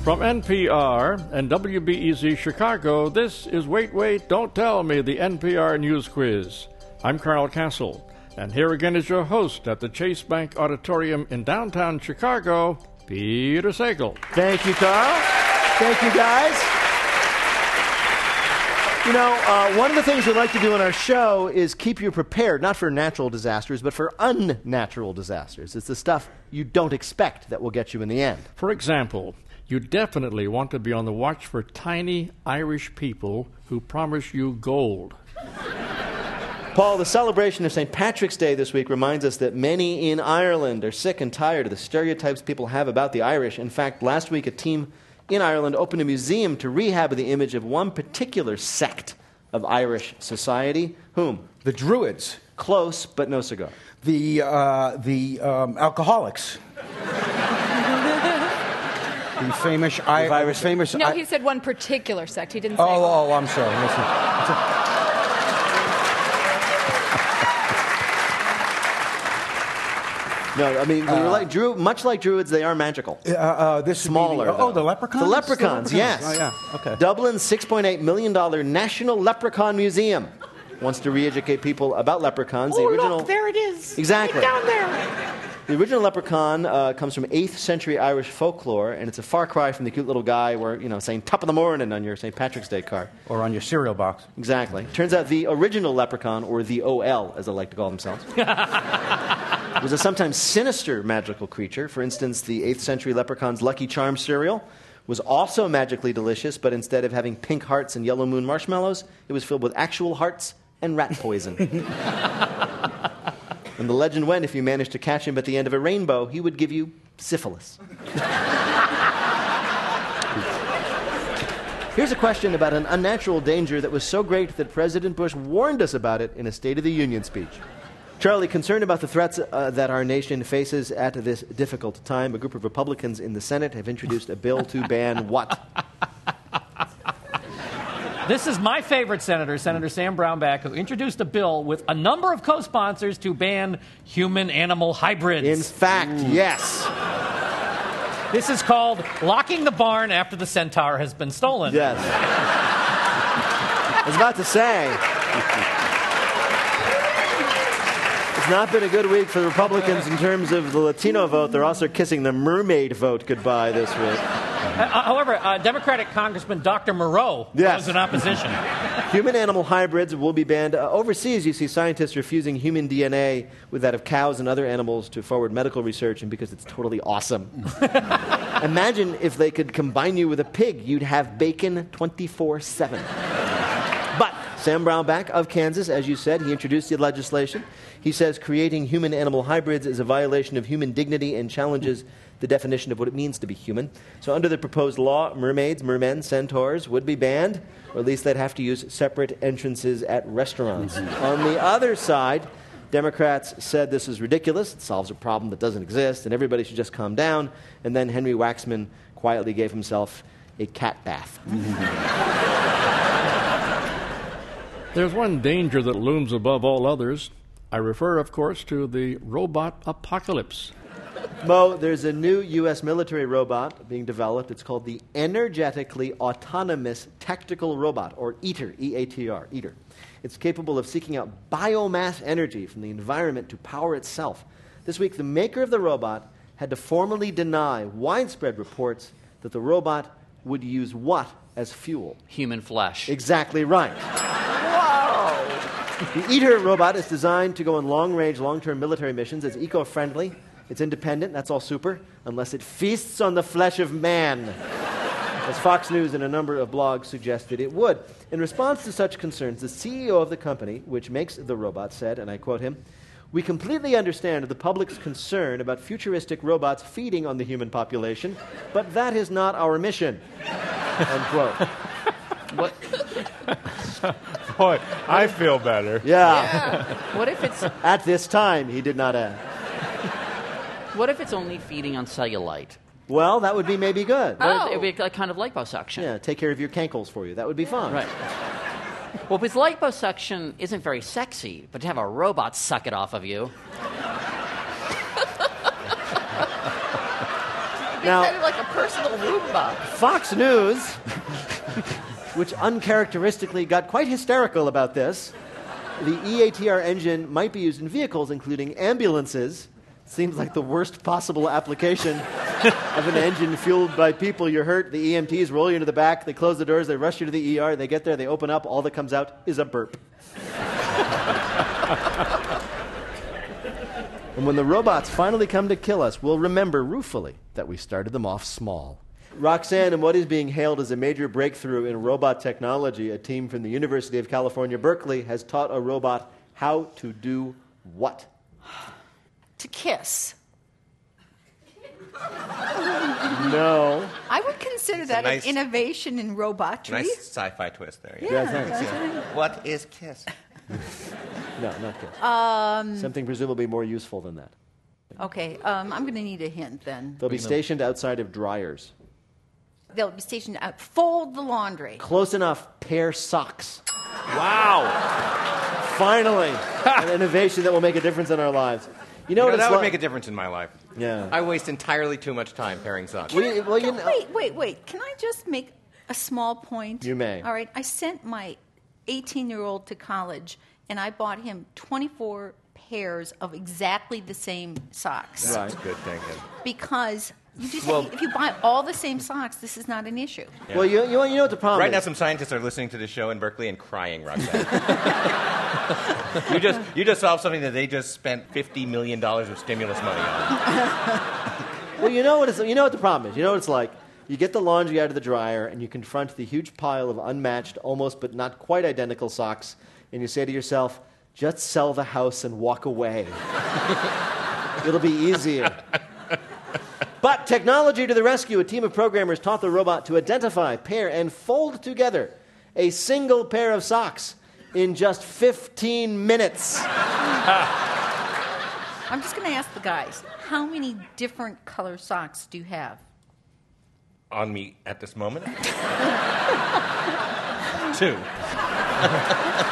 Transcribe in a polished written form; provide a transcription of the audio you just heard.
From NPR and WBEZ Chicago, this is Wait, Wait, Don't Tell Me, the NPR News Quiz. I'm Carl Castle, and here again is your host at the Chase Bank Auditorium in downtown Chicago, Peter Sagal. Thank you, Carl. Thank you, guys. You know, one of the things we like to do on our show is keep you prepared, not for natural disasters, but for unnatural disasters. It's the stuff you don't expect that will get you in the end. For example, you definitely want to be on the watch for tiny Irish people who promise you gold. Paul, the celebration of St. Patrick's Day this week reminds us that many in Ireland are sick and tired of the stereotypes people have about the Irish. In fact, last week a team in Ireland opened a museum to rehab the image of one particular sect of Irish society. Whom? The Druids. Close, but no cigar. The alcoholics. The famous Irish. No, he said one particular sect. He didn't say. Oh, I'm sorry. Listen. No, I mean, much like Druids, they are magical. This Smaller. The leprechauns? The leprechauns, yes. Oh, yeah. Okay. Dublin's $6.8 million National Leprechaun Museum wants to re-educate people about leprechauns. Look, there it is. Exactly. Right down there. The original leprechaun comes from 8th century Irish folklore, and it's a far cry from the cute little guy saying top of the morning on your St. Patrick's Day card. Or on your cereal box. Exactly. Turns out the original leprechaun, or the OL, as they like to call themselves, was a sometimes sinister magical creature. For instance, the 8th century leprechaun's Lucky Charms cereal was also magically delicious, but instead of having pink hearts and yellow moon marshmallows, it was filled with actual hearts and rat poison. And the legend went, if you managed to catch him at the end of a rainbow, he would give you syphilis. Here's a question about an unnatural danger that was so great that President Bush warned us about it in a State of the Union speech. Charlie, concerned about the threats that our nation faces at this difficult time, a group of Republicans in the Senate have introduced a bill to ban what? This is my favorite senator, Senator Sam Brownback, who introduced a bill with a number of co-sponsors to ban human-animal hybrids. In fact, yes. This is called locking the barn after the centaur has been stolen. Yes. I was about to say, it's not been a good week for the Republicans in terms of the Latino vote. They're also kissing the mermaid vote goodbye this week. However, Democratic Congressman Dr. Moreau was in opposition. Human-animal hybrids will be banned. Overseas, you see scientists refusing human DNA with that of cows and other animals to forward medical research, and because it's totally awesome. Imagine if they could combine you with a pig. You'd have bacon 24/7. But Sam Brownback of Kansas, as you said, he introduced the legislation. He says creating human-animal hybrids is a violation of human dignity and challenges the definition of what it means to be human. So under the proposed law, mermaids, mermen, centaurs would be banned, or at least they'd have to use separate entrances at restaurants. On the other side, Democrats said this is ridiculous, it solves a problem that doesn't exist, and everybody should just calm down. And then Henry Waxman quietly gave himself a cat bath. There's one danger that looms above all others. I refer, of course, to the robot apocalypse. Mo, there's a new U.S. military robot being developed. It's called the Energetically Autonomous Tactical Robot, or EATR, E-A-T-R, EATR. It's capable of seeking out biomass energy from the environment to power itself. This week, the maker of the robot had to formally deny widespread reports that the robot would use what as fuel? Human flesh. Exactly right. Whoa! The EATR robot is designed to go on long-range, long-term military missions. It's eco-friendly. It's independent, that's all super, unless it feasts on the flesh of man, as Fox News and a number of blogs suggested it would. In response to such concerns, the CEO of the company, which makes the robot, said, and I quote him, "We completely understand the public's concern about futuristic robots feeding on the human population, but that is not our mission." Unquote. What? Boy, I feel better. Yeah. What if it's At this time, he did not add. What if it's only feeding on cellulite? Well, that would be maybe good. It would be a kind of liposuction. Yeah, take care of your cankles for you. That would be fun. Right. Well, because liposuction isn't very sexy, but to have a robot suck it off of you. Now- kind of like a personal Roomba. Fox News, which uncharacteristically got quite hysterical about this. The EATR engine might be used in vehicles, including ambulances. Seems like the worst possible application of an engine fueled by people. You're hurt, the EMTs roll you into the back, they close the doors, they rush you to the ER, they get there, they open up, all that comes out is a burp. And when the robots finally come to kill us, we'll remember ruefully that we started them off small. Roxanne, in what is being hailed as a major breakthrough in robot technology, a team from the University of California, Berkeley, has taught a robot how to do what? To kiss. No. I would consider that nice- an innovation in robotry. Nice sci-fi twist there. Yeah, thanks. What is kiss? No, not kiss. Something presumably more useful than that. Okay, I'm going to need a hint then. They'll be stationed outside of dryers. They'll be stationed out. Fold the laundry. Close enough, pair socks. Wow. Finally, an innovation that will make a difference in our lives. You know what it's that would like? make a difference in my life. Yeah. I waste entirely too much time pairing socks. Well, you know, Wait. Can I just make a small point? You may. All right. I sent my 18-year-old to college, and I bought him 24 pairs of exactly the same socks. Right. That's good thinking. Because you just Well- if you buy all the same socks, this is not an issue. Well, you know what the problem Right now, is? some scientists are listening to the show in Berkeley and crying, Roxanne. you just solved something that they just spent $50 million of stimulus money on. Well, you know what the problem is. You know what it's like. You get the laundry out of the dryer, and you confront the huge pile of unmatched, almost but not quite identical socks, and you say to yourself, just sell the house and walk away. It'll be easier. But technology to the rescue, a team of programmers taught the robot to identify, pair, and fold together a single pair of socks in just 15 minutes. I'm just going to ask the guys, how many different color socks do you have? On me at this moment? 2.